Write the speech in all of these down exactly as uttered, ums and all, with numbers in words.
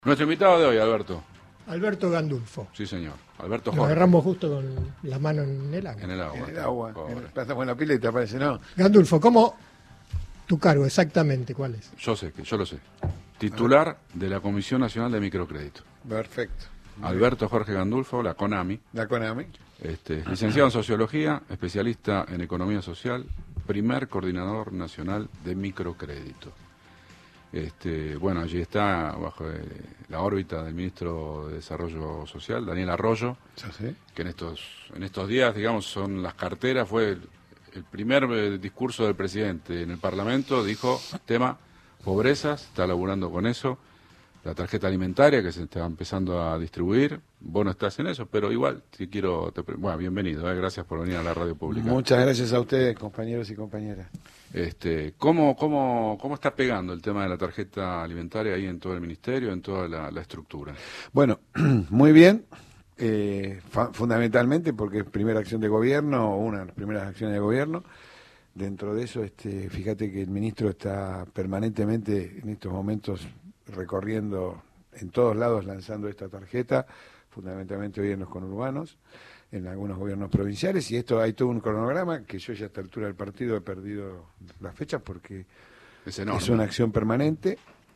Nuestro invitado de hoy, Alberto. Alberto Gandulfo. Sí, señor. Alberto Nos Jorge. agarramos justo con la mano en el agua. En el agua. En el agua. Pobre. Pasamos en la pila y te aparece, no. Gandulfo, ¿cómo tu cargo exactamente cuál es? Yo sé, que yo lo sé. Titular de la Comisión Nacional de Microcrédito. Perfecto. Alberto Jorge Gandulfo, la CONAMI. La CONAMI. Este, licenciado en Sociología, especialista en Economía Social, primer coordinador nacional de microcrédito. Este, bueno, allí está, bajo eh, la órbita del ministro de Desarrollo Social, Daniel Arroyo, ¿Ya sé? que en estos en estos días, digamos, son las carteras, fue el, el primer eh, discurso del presidente en el Parlamento, dijo, tema pobrezas, está laburando con eso, la tarjeta alimentaria que se está empezando a distribuir, vos no estás en eso, pero igual, si quiero, te, bueno, bienvenido, eh, gracias por venir a la radio pública. Muchas gracias a ustedes, compañeros y compañeras. Este, ¿cómo, cómo, ¿Cómo está pegando el tema de la tarjeta alimentaria ahí en todo el ministerio, en toda la, la estructura? Bueno, muy bien, eh, fundamentalmente porque es primera acción de gobierno, o una de las primeras acciones de gobierno. Dentro de eso, este, fíjate que el ministro está permanentemente en estos momentos recorriendo en todos lados, lanzando esta tarjeta, fundamentalmente hoy en los conurbanos, en algunos gobiernos provinciales, y esto hay todo un cronograma que yo ya a esta altura del partido he perdido las fechas porque Es enorme. es una acción permanente.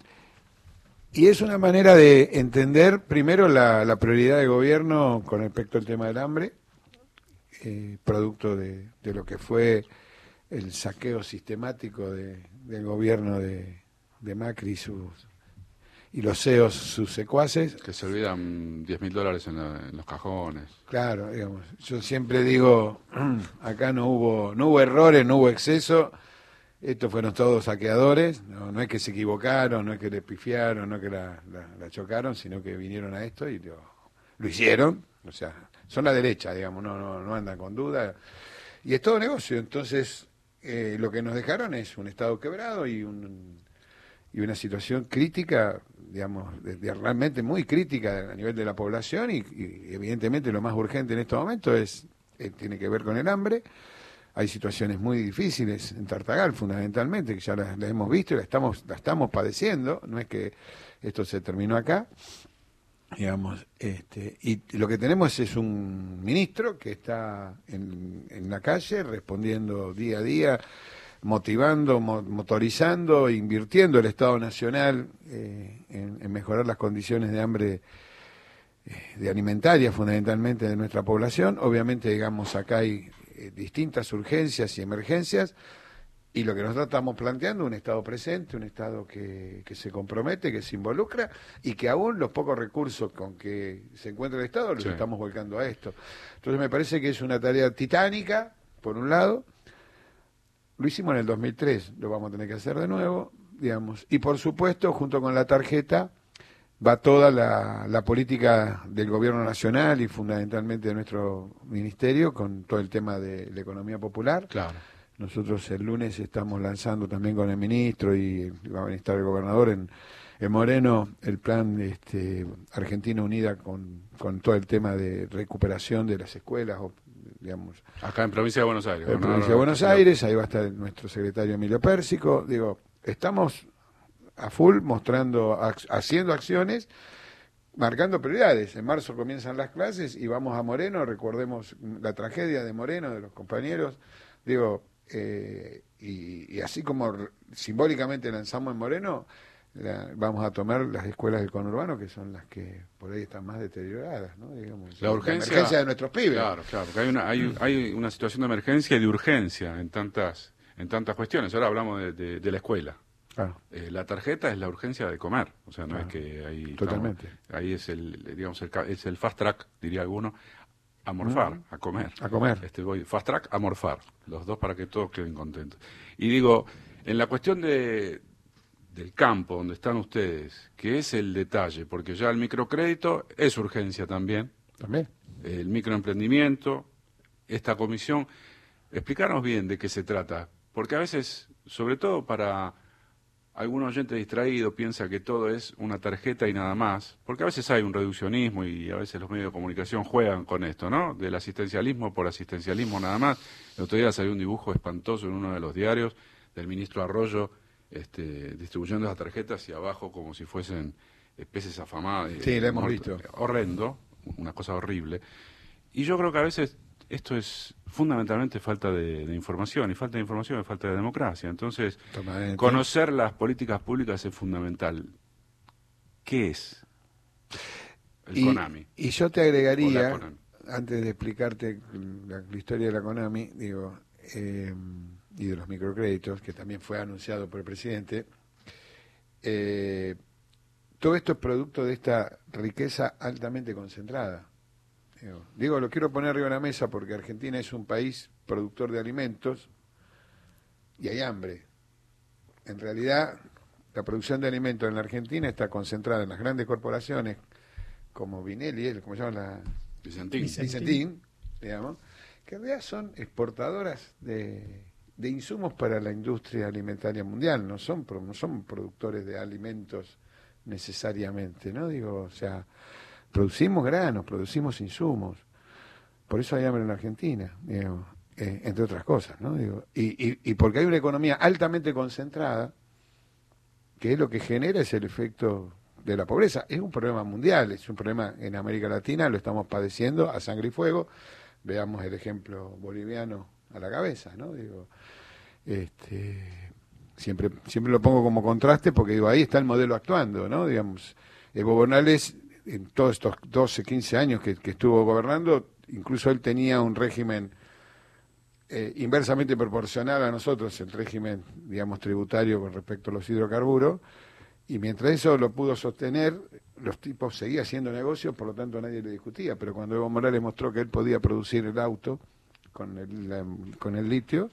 Y es una manera de entender primero la, la prioridad del gobierno con respecto al tema del hambre, eh, producto de, de lo que fue el saqueo sistemático de, del gobierno de, de Macri y, sus, y los C E Os, sus secuaces. Que se olvidan diez mil dólares en, la, en los cajones. Claro, digamos, yo siempre digo, acá no hubo, no hubo errores, no hubo exceso. Estos fueron todos saqueadores, no, no es que se equivocaron, no es que le pifiaron, no es que la, la, la chocaron, sino que vinieron a esto y lo, lo hicieron. O sea, son la derecha, digamos, no, no, no andan con duda. Y es todo negocio. Entonces, eh, lo que nos dejaron es un Estado quebrado y, un, y una situación crítica, digamos, de, de realmente muy crítica a nivel de la población y, y evidentemente lo más urgente en estos momentos es, eh, tiene que ver con el hambre. Hay situaciones muy difíciles en Tartagal, fundamentalmente, que ya las, las hemos visto y las estamos, las estamos padeciendo, no es que esto se terminó acá, digamos, este, y lo que tenemos es un ministro que está en, en la calle respondiendo día a día, motivando, mo, motorizando, invirtiendo el Estado Nacional eh, en, en mejorar las condiciones de hambre eh, de alimentaria, fundamentalmente, de nuestra población. Obviamente, digamos, acá hay distintas urgencias y emergencias, y lo que nosotros estamos planteando es un Estado presente, un Estado que, que se compromete, que se involucra, y que aún los pocos recursos con que se encuentra el Estado los Sí. estamos volcando a esto. Entonces me parece que es una tarea titánica, por un lado. Lo hicimos en el dos mil tres, lo vamos a tener que hacer de nuevo, digamos, y por supuesto, junto con la tarjeta, va toda la, la política del gobierno nacional y fundamentalmente de nuestro ministerio con todo el tema de la economía popular. Claro. Nosotros el lunes estamos lanzando también con el ministro y va a estar el gobernador en, en Moreno el plan este, Argentina Unida con, con todo el tema de recuperación de las escuelas, o, digamos. Acá en Provincia de Buenos Aires. En ¿no? Provincia de Buenos Aires, ahí va a estar nuestro secretario Emilio Pérsico. Digo, estamos a full, mostrando, haciendo acciones, marcando prioridades. En marzo comienzan las clases y vamos a Moreno, recordemos la tragedia de Moreno, de los compañeros, digo, eh, y, y así como simbólicamente lanzamos en Moreno, la, vamos a tomar las escuelas del conurbano, que son las que por ahí están más deterioradas, ¿no? Digamos, La urgencia, la emergencia de nuestros pibes. Claro, claro, porque hay una, hay, hay una situación de emergencia y de urgencia en tantas, en tantas cuestiones. Ahora hablamos de, de, de la escuela. Claro. Eh, la tarjeta es la urgencia de comer, o sea, no Claro. es que ahí Totalmente. estamos, ahí es el, digamos, el, es el fast track, diría alguno, a morfar, Mm. a comer. A comer. Este, voy, fast track a morfar, los dos para que todos queden contentos. Y digo, en la cuestión de del campo donde están ustedes, que es el detalle, porque ya el microcrédito es urgencia también, También. el microemprendimiento, esta comisión, explicarnos bien de qué se trata, porque a veces, sobre todo para algún oyente distraído, piensa que todo es una tarjeta y nada más, porque a veces hay un reduccionismo y a veces los medios de comunicación juegan con esto, ¿no? Del asistencialismo por asistencialismo nada más. El otro día salió un dibujo espantoso en uno de los diarios del ministro Arroyo este, distribuyendo las tarjetas y abajo como si fuesen peces afamados. Sí, lo hemos visto. Horrendo, una cosa horrible. Y yo creo que a veces esto es fundamentalmente falta de, de información, y falta de información es falta de democracia. Entonces, Totalmente. conocer las políticas públicas es fundamental. ¿Qué es el y, CONAMI? Y yo te agregaría, CONAMI. antes de explicarte la, la historia de la CONAMI, digo, eh, y de los microcréditos, que también fue anunciado por el presidente, eh, todo esto es producto de esta riqueza altamente concentrada. Digo, digo, lo quiero poner arriba de la mesa porque Argentina es un país productor de alimentos y hay hambre. En realidad, la producción de alimentos en la Argentina está concentrada en las grandes corporaciones como Vinelli, ¿cómo se llama? La... Vicentín. Vicentín, digamos, que en realidad son exportadoras de, de insumos para la industria alimentaria mundial, no son, no son productores de alimentos necesariamente, ¿no? Digo, o sea, producimos granos, producimos insumos, por eso hay hambre en la Argentina, digo, eh, entre otras cosas, ¿no? Digo, y, y, y porque hay una economía altamente concentrada, que es lo que genera es el efecto de la pobreza. Es un problema mundial, es un problema en América Latina, lo estamos padeciendo a sangre y fuego. Veamos el ejemplo boliviano a la cabeza, ¿no? Digo, este, siempre, siempre lo pongo como contraste porque digo, ahí está el modelo actuando, ¿no? Digamos, Evo Morales, en todos estos doce, quince años que, que estuvo gobernando, incluso él tenía un régimen eh, inversamente proporcional a nosotros, el régimen, digamos, tributario con respecto a los hidrocarburos, y mientras eso lo pudo sostener, los tipos seguían haciendo negocios, por lo tanto nadie le discutía, pero cuando Evo Morales mostró que él podía producir el auto con el, la, con el litio,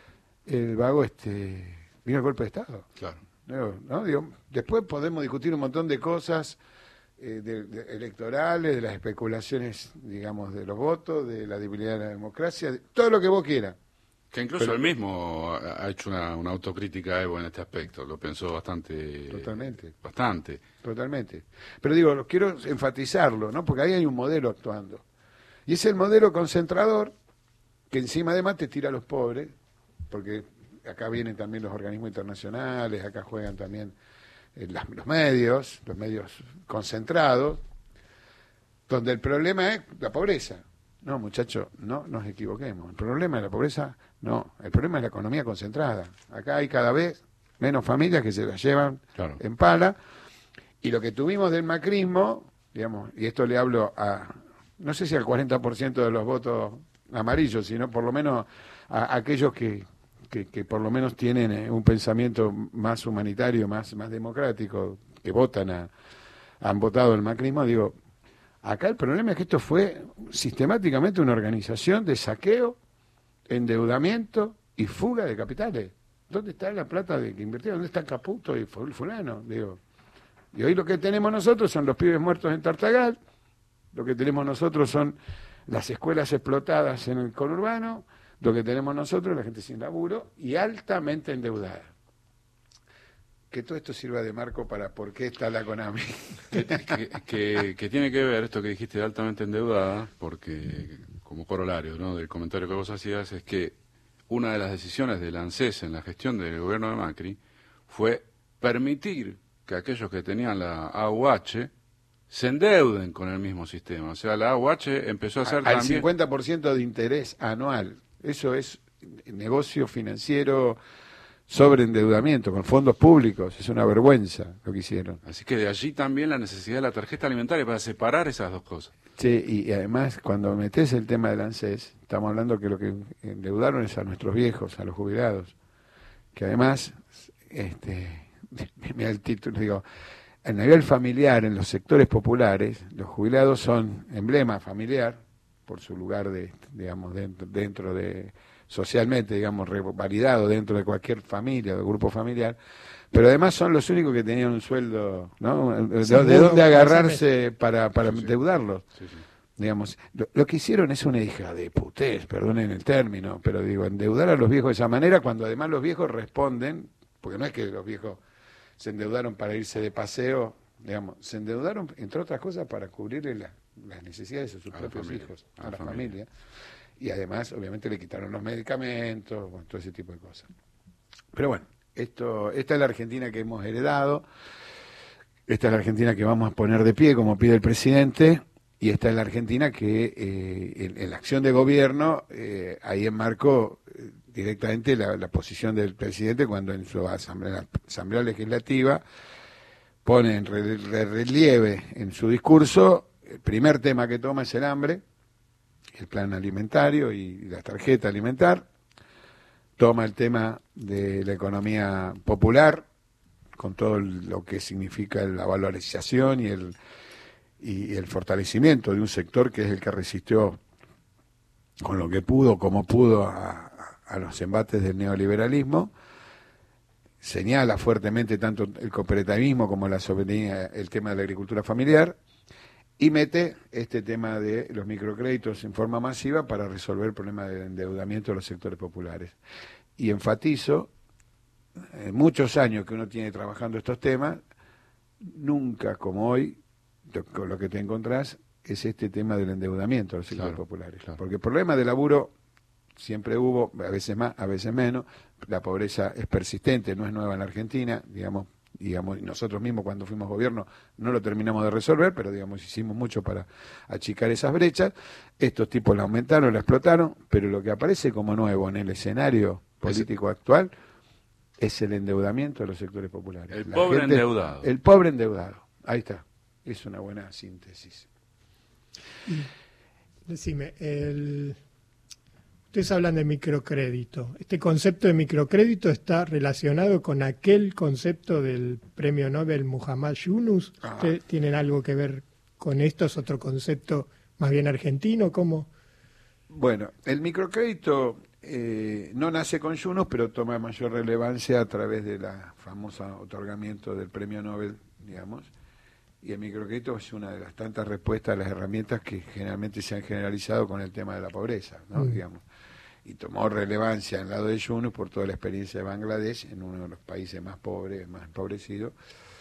el vago este vino el golpe de Estado. Claro. ¿No? ¿No? Digo, después podemos discutir un montón de cosas eh, de, de electorales, de las especulaciones, digamos, de los votos, de la debilidad de la democracia, de, todo lo que vos quieras. Que incluso Pero, él mismo ha hecho una, una autocrítica a Evo en este aspecto, lo pensó bastante. Totalmente. Bastante. Totalmente. Pero digo, quiero enfatizarlo, ¿no? Porque ahí hay un modelo actuando. Y es el modelo concentrador que encima además te tira a los pobres, porque acá vienen también los organismos internacionales, acá juegan también eh, las, los medios, los medios concentrados, donde el problema es la pobreza. No, muchachos, no nos equivoquemos. El problema de la pobreza, no. El problema es la economía concentrada. Acá hay cada vez menos familias que se las llevan Claro. en pala. Y lo que tuvimos del macrismo, digamos, y esto le hablo a, no sé si al cuarenta por ciento de los votos amarillos, sino por lo menos a, a aquellos que, que, que por lo menos tienen eh, un pensamiento más humanitario, más, más democrático, que votan a, han votado el macrismo, digo, acá el problema es que esto fue sistemáticamente una organización de saqueo, endeudamiento y fuga de capitales. ¿Dónde está la plata de que invirtieron? ¿Dónde está Caputo y fulano? Digo, y hoy lo que tenemos nosotros son los pibes muertos en Tartagal, lo que tenemos nosotros son las escuelas explotadas en el conurbano, lo que tenemos nosotros es la gente sin laburo y altamente endeudada. Que todo esto sirva de marco para por qué está la CONAMI. Que, que, que, que tiene que ver esto que dijiste de altamente endeudada, porque como corolario, ¿no?, del comentario que vos hacías, es que una de las decisiones del ANSES en la gestión del gobierno de Macri fue permitir que aquellos que tenían la A U H se endeuden con el mismo sistema. O sea, la A U H empezó a hacer Al también... cincuenta por ciento de interés anual. Eso es negocio financiero sobre endeudamiento, con fondos públicos. Es una vergüenza lo que hicieron. Así que de allí también la necesidad de la tarjeta alimentaria para separar esas dos cosas. Sí, y, y además cuando metes el tema del ANSES, estamos hablando que lo que endeudaron es a nuestros viejos, a los jubilados, que además, este, mira el título, digo, a nivel familiar, en los sectores populares, los jubilados son emblema familiar, por su lugar de, digamos, dentro, dentro de, socialmente, digamos, validado dentro de cualquier familia, de grupo familiar, pero además son los únicos que tenían un sueldo, ¿no? De, Seguro, de dónde agarrarse precisamente. para, para Sí, sí. endeudarlos. Sí, sí. Digamos, lo, lo que hicieron es una hija de putés, perdonen el término, pero digo, endeudar a los viejos de esa manera, cuando además los viejos responden, porque no es que los viejos se endeudaron para irse de paseo, digamos, se endeudaron, entre otras cosas, para cubrirle la, las necesidades de sus A la propios familia, hijos, a a, la la familia. familia. Y además, obviamente, le quitaron los medicamentos, bueno, todo ese tipo de cosas. Pero bueno, esto, esta es la Argentina que hemos heredado, esta es la Argentina que vamos a poner de pie, como pide el presidente, y esta es la Argentina que eh, en, en la acción de gobierno, eh, ahí enmarcó eh, directamente la, la posición del presidente cuando en su asamblea, asamblea legislativa pone en re, re, relieve en su discurso, el primer tema que toma es el hambre, el plan alimentario y la tarjeta alimentar, toma el tema de la economía popular, con todo lo que significa la valorización y el, y el fortalecimiento de un sector que es el que resistió con lo que pudo, como pudo, a, a los embates del neoliberalismo. Señala fuertemente tanto el cooperativismo como la soberanía, el tema de la agricultura familiar, y mete este tema de los microcréditos en forma masiva para resolver el problema del endeudamiento de los sectores populares. Y enfatizo, en muchos años que uno tiene trabajando estos temas, nunca como hoy, con lo que te encontrás, es este tema del endeudamiento de los sectores Claro, populares. claro. Porque el problema de laburo siempre hubo, a veces más, a veces menos. La pobreza es persistente, no es nueva en la Argentina, digamos, digamos, nosotros mismos cuando fuimos gobierno no lo terminamos de resolver, pero digamos hicimos mucho para achicar esas brechas. Estos tipos la aumentaron, la explotaron, pero lo que aparece como nuevo en el escenario político es, actual es el endeudamiento de los sectores populares. El La pobre gente, endeudado. El pobre endeudado, ahí está, es una buena síntesis. Decime, el... ustedes hablan de microcrédito. ¿Este concepto de microcrédito está relacionado con aquel concepto del premio Nobel Muhammad Yunus? Ah. ¿Ustedes tienen algo que ver con esto? ¿Es otro concepto más bien argentino? ¿Cómo? Bueno, el microcrédito eh, no nace con Yunus, pero toma mayor relevancia a través de la famosa otorgamiento del premio Nobel, digamos. Y el microcrédito es una de las tantas respuestas a las herramientas que generalmente se han generalizado con el tema de la pobreza, ¿no? Mm. Digamos. Y tomó relevancia en el lado de Yunus por toda la experiencia de Bangladesh, en uno de los países más pobres, más empobrecidos.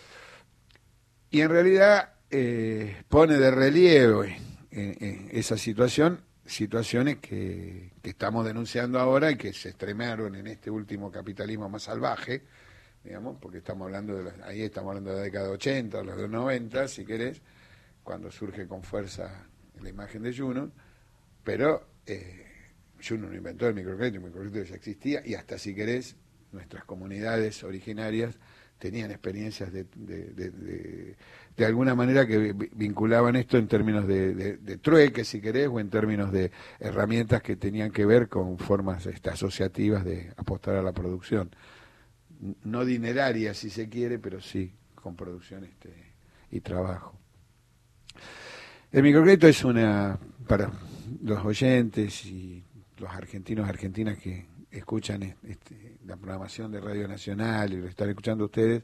Y en realidad eh, pone de relieve eh, eh, esa situación, situaciones que, que estamos denunciando ahora y que se extremaron en este último capitalismo más salvaje, digamos, porque estamos hablando de la, ahí estamos hablando de la década de ochenta, los de noventa, si querés, cuando surge con fuerza la imagen de Yunus, pero eh, Yunus no inventó el microcrédito, el microcrédito ya existía, y hasta si querés, nuestras comunidades originarias tenían experiencias de, de, de, de, de alguna manera que vinculaban esto en términos de, de, de trueque, si querés, o en términos de herramientas que tenían que ver con formas este, asociativas de apostar a la producción. No dineraria, si se quiere, pero sí con producción este, y trabajo. El microcrédito es una, para los oyentes y los argentinos argentinas que escuchan este, la programación de Radio Nacional y lo están escuchando ustedes,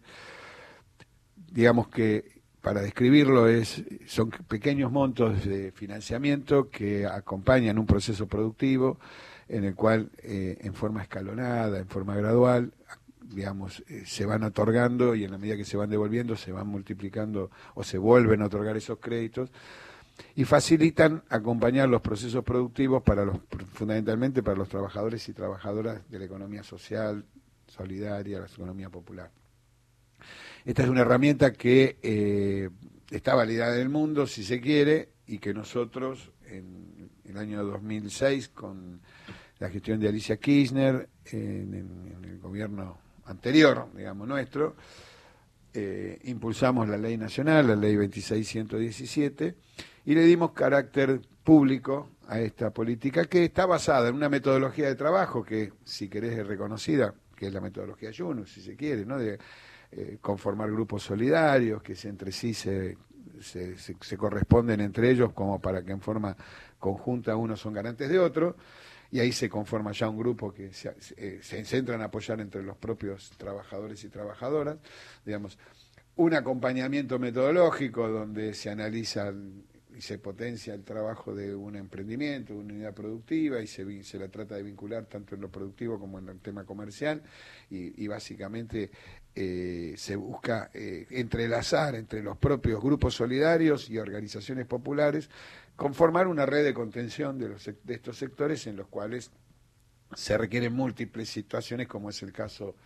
digamos que para describirlo es son pequeños montos de financiamiento que acompañan un proceso productivo en el cual eh, en forma escalonada, en forma gradual, digamos, eh, se van otorgando y en la medida que se van devolviendo se van multiplicando o se vuelven a otorgar esos créditos y facilitan acompañar los procesos productivos para los fundamentalmente para los trabajadores y trabajadoras de la economía social, solidaria, la economía popular. Esta es una herramienta que eh, está validada en el mundo, si se quiere, y que nosotros en el año dos mil seis, con la gestión de Alicia Kirchner, en, en, en el gobierno anterior, digamos, nuestro, eh, impulsamos la ley nacional, la ley veintiséis mil ciento diecisiete, y le dimos carácter público a esta política que está basada en una metodología de trabajo que, si querés, es reconocida, que es la metodología Yunus, si se quiere, ¿no? De eh, conformar grupos solidarios que se, entre sí se, se, se, se corresponden entre ellos como para que en forma conjunta unos son garantes de otros. Y ahí se conforma ya un grupo que se, eh, se centra en apoyar entre los propios trabajadores y trabajadoras, digamos, un acompañamiento metodológico donde se analiza y se potencia el trabajo de un emprendimiento, de una unidad productiva, y se, se la trata de vincular tanto en lo productivo como en el tema comercial, y, y básicamente eh, se busca eh, entrelazar entre los propios grupos solidarios y organizaciones populares, conformar una red de contención de, los, de estos sectores en los cuales se requieren múltiples situaciones, como es el caso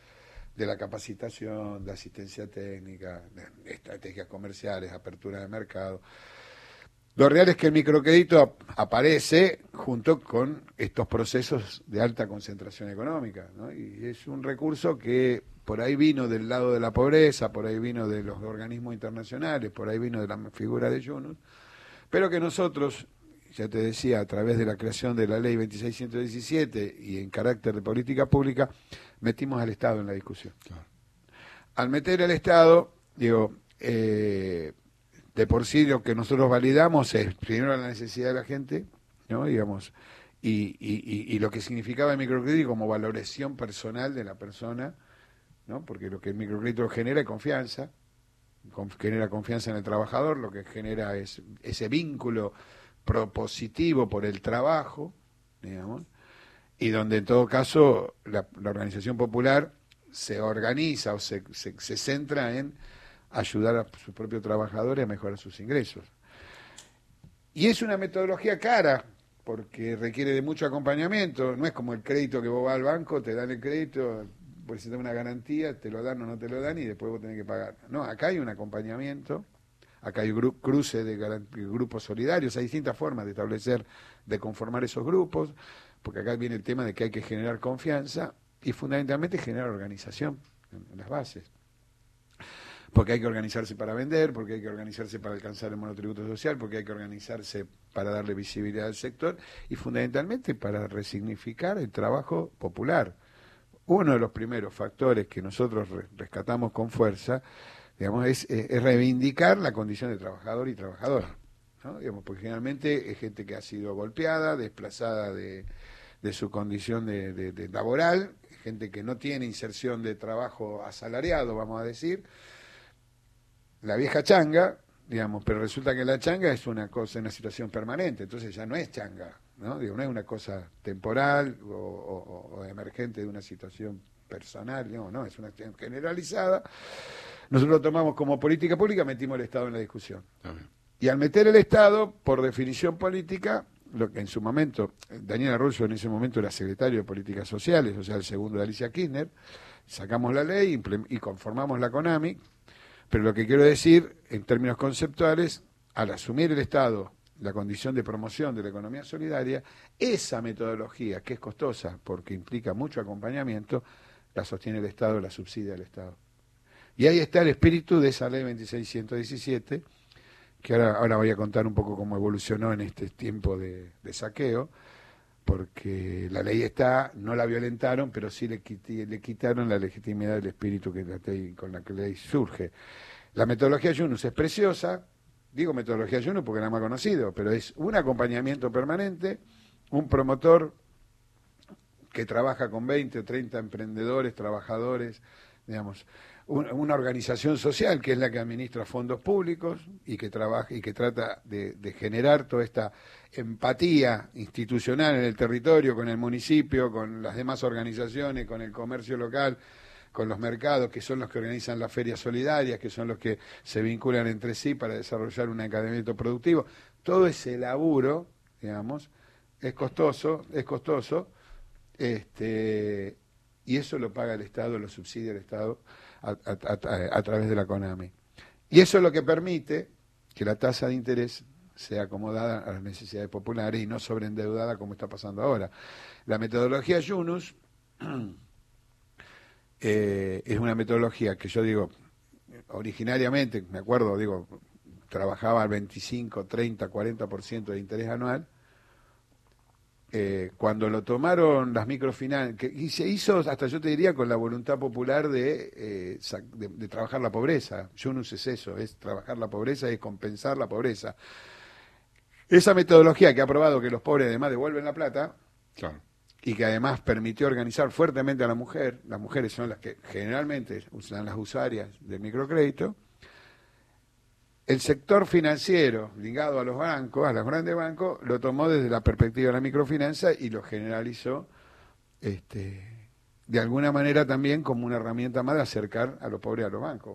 de la capacitación, de asistencia técnica, de estrategias comerciales, apertura de mercado. Lo real es que el microcrédito aparece junto con estos procesos de alta concentración económica, ¿no? Y es un recurso que por ahí vino del lado de la pobreza, por ahí vino de los organismos internacionales, por ahí vino de la figura de Yunus, pero que nosotros, ya te decía, a través de la creación de la ley veintiséis ciento diecisiete y en carácter de política pública, metimos al Estado en la discusión. Claro. Al meter al Estado, digo, eh, de por sí lo que nosotros validamos es primero la necesidad de la gente, ¿no? Digamos, y, y, y lo que significaba el microcrédito como valoración personal de la persona, ¿no? Porque lo que el microcrédito genera es confianza, genera confianza en el trabajador, lo que genera es ese vínculo propositivo por el trabajo, digamos, y donde en todo caso la, la organización popular se organiza o se, se, se centra en ayudar a sus propios trabajadores a mejorar sus ingresos. Y es una metodología cara, porque requiere de mucho acompañamiento, no es como el crédito que vos vas al banco, te dan el crédito, presentar una garantía, te lo dan o no te lo dan y después vos tenés que pagar. No, acá hay un acompañamiento, acá hay gru cruce de grupos solidarios, hay distintas formas de establecer, de conformar esos grupos, porque acá viene el tema de que hay que generar confianza y fundamentalmente generar organización en, en las bases. Porque hay que organizarse para vender, porque hay que organizarse para alcanzar el monotributo social, porque hay que organizarse para darle visibilidad al sector y fundamentalmente para resignificar el trabajo popular. Uno de los primeros factores que nosotros rescatamos con fuerza, digamos, es, es reivindicar la condición de trabajador y trabajadora, ¿no? Digamos, porque generalmente es gente que ha sido golpeada, desplazada de, de su condición de, de, de laboral, gente que no tiene inserción de trabajo asalariado, vamos a decir, la vieja changa, digamos, pero resulta que la changa es una cosa, una situación permanente, entonces ya no es changa, ¿no? Digo, no es una cosa temporal o, o, o emergente de una situación personal, digamos, no, es una situación generalizada. Nosotros lo tomamos como política pública, metimos el Estado en la discusión. Amén. Y al meter el Estado, por definición política, lo que en su momento, Daniel Arroyo en ese momento era secretario de Políticas Sociales, o sea, el segundo de Alicia Kirchner, sacamos la ley y conformamos la CONAMI. Pero lo que quiero decir, en términos conceptuales, al asumir el Estado la condición de promoción de la economía solidaria, esa metodología, que es costosa porque implica mucho acompañamiento, la sostiene el Estado, la subsidia el Estado. Y ahí está el espíritu de esa ley veintiséis ciento diecisiete, que ahora, ahora voy a contar un poco cómo evolucionó en este tiempo de, de saqueo, porque la ley está, no la violentaron, pero sí le, quit- le quitaron la legitimidad del espíritu que la ley, con la que la ley surge. La metodología Yunus es preciosa, digo metodología Yunus porque era más conocido, pero es un acompañamiento permanente, un promotor que trabaja con veinte o treinta emprendedores, trabajadores, digamos, un, una organización social que es la que administra fondos públicos y que trabaja y que trata de, de generar toda esta empatía institucional en el territorio, con el municipio, con las demás organizaciones, con el comercio local, con los mercados, que son los que organizan las ferias solidarias, que son los que se vinculan entre sí para desarrollar un encadenamiento productivo. Todo ese laburo, digamos, es costoso, es costoso, este, y eso lo paga el Estado, lo subsidia el Estado a, a, a, a través de la CONAMI. Y eso es lo que permite que la tasa de interés sea acomodada a las necesidades populares y no sobreendeudada como está pasando ahora. La metodología Yunus eh, es una metodología que yo digo, originariamente, me acuerdo, digo, trabajaba al veinticinco, treinta, cuarenta por ciento de interés anual. Eh, cuando lo tomaron las microfinanzas, y se hizo, hasta yo te diría, con la voluntad popular de, eh, de, de trabajar la pobreza. Yunus es eso, es trabajar la pobreza, es compensar la pobreza. Esa metodología que ha probado que los pobres además devuelven la plata, claro, y que además permitió organizar fuertemente a la mujer, las mujeres son las que generalmente usan las usuarias del microcrédito, el sector financiero ligado a los bancos, a los grandes bancos, lo tomó desde la perspectiva de la microfinanza y lo generalizó este, de alguna manera también como una herramienta más de acercar a los pobres a los bancos.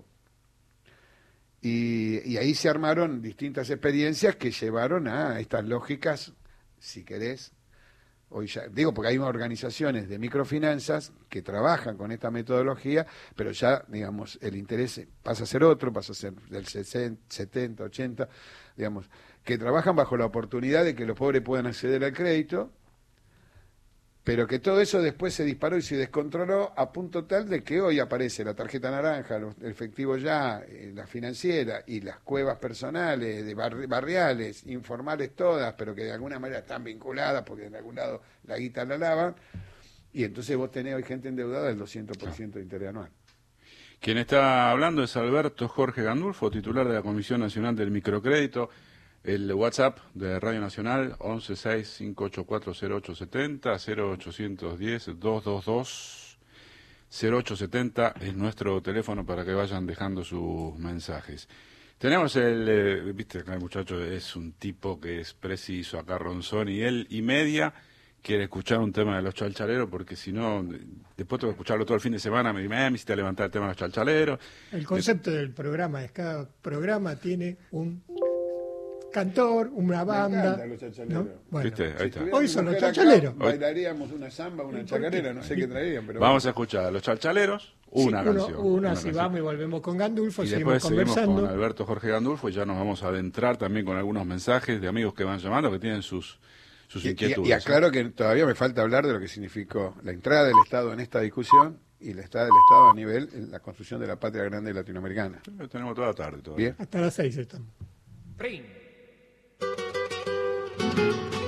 Y, y ahí se armaron distintas experiencias que llevaron a estas lógicas, si querés, Hoy ya, digo porque hay organizaciones de microfinanzas que trabajan con esta metodología, pero ya, digamos, el interés pasa a ser otro, pasa a ser del sesenta, setenta, ochenta, digamos, que trabajan bajo la oportunidad de que los pobres puedan acceder al crédito, pero que todo eso después se disparó y se descontroló a punto tal de que hoy aparece la tarjeta naranja, los- el efectivo ya, eh, la financiera y las cuevas personales, de barri- barriales, informales todas, pero que de alguna manera están vinculadas porque de algún lado la guita la lavan, y entonces vos tenés hoy gente endeudada del doscientos por ciento de interés anual. Quien está hablando es Alberto Jorge Gandulfo, titular de la Comisión Nacional del Microcrédito. El WhatsApp de Radio Nacional, once seis cinco ocho cuatro cero ocho siete cero, cero ochocientos diez dos dos dos cero ocho siete cero es nuestro teléfono para que vayan dejando sus mensajes. Tenemos el, eh, viste, acá el muchacho es un tipo que es preciso, acá Ronzón y él y media quiere escuchar un tema de los chalchaleros, porque si no, después tengo que escucharlo todo el fin de semana, me, me hiciste levantar el tema de los chalchaleros. El concepto del programa es cada programa tiene un cantor, una banda. encantan los chachaleros. ¿no? Bueno, ¿Viste? Ahí está. Hoy son los Mujer acá, chachaleros. Bailaríamos una samba, una chacarera, no sé qué traerían, pero Vamos a escuchar a los chalchaleros, una sí, uno- canción. Una, una si canción. vamos y volvemos con Gandulfo, Y seguimos después seguimos conversando. con Alberto Jorge Gandulfo y ya nos vamos a adentrar también con algunos mensajes de amigos que van llamando, que tienen sus, sus Y, y- inquietudes. y aclaro que todavía me falta hablar de lo que significó la entrada del Estado en esta discusión y la entrada del Estado a nivel en la construcción de la patria grande latinoamericana. ¿Eh? Tenemos toda la tarde todavía. Bien. Hasta las seis estamos. Prim.